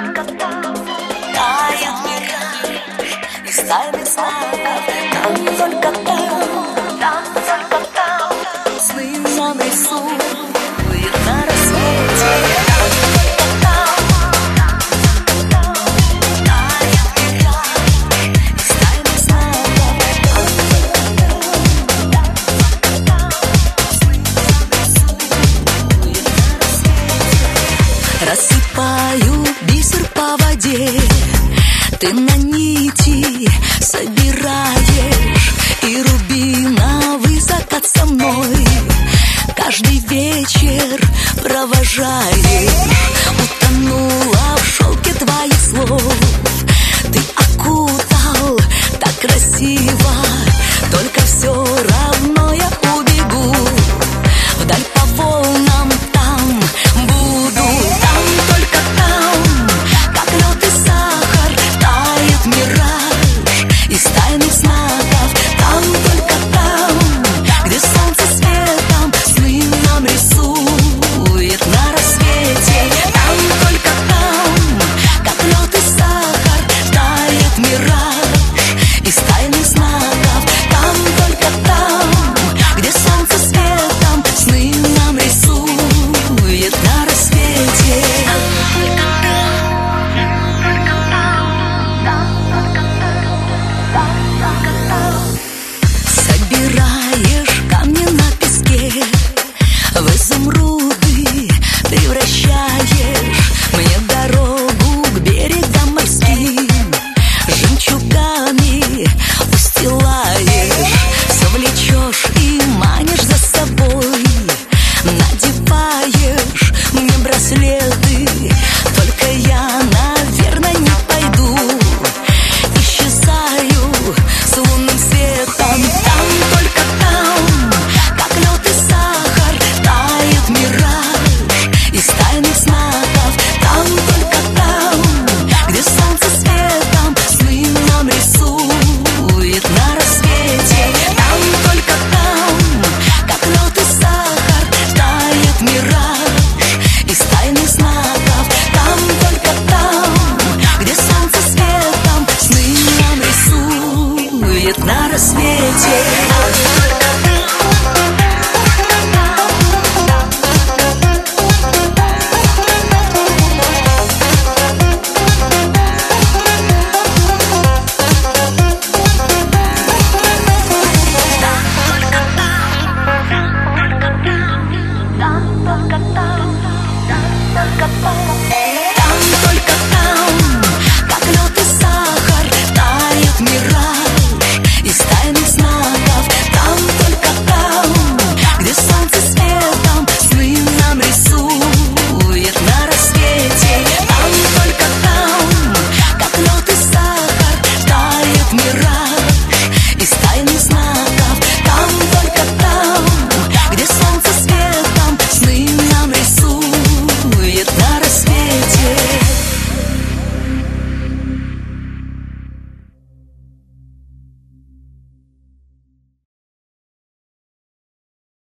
Тает мираж из тайных знаков. Там только там сны нам рисует на рассвете. Рассыпаю бисер по воде, ты на нити собираешь, и рубиновый закат со мной каждый вечер провожаешь. Утонула в шелке твоих слов, ты окутал так красиво, только все равно я убегу вдаль по волнам. Там буду, там только там, как лед и сахар, тает мираж из тайных знаков. Там только там, где солнце светом сны нам рисует на рассвете. Там только там, как лед и сахар, тает мираж из тайных знаков. Там только там, где солнце светом сны нам рисует на рассвете. Собираешь камни на песке, в изумруды превращаешь мне дорогу к берегам морским. Жемчугами устилаешь, все влечешь и манишь за собой. Надеваешь мне браслеты, только я, наверное, не пойду. Исчезаю с лунным светом. Там только там, как лед и сахар, тает мираж из тайных знаков. Там только там, где солнце светом сны нам рисует на рассвете. Там только там, как лед и сахар, тает мираж из тайных знаков. Там только там, где солнце светом сны нам рисует на рассвете. Только там, только там.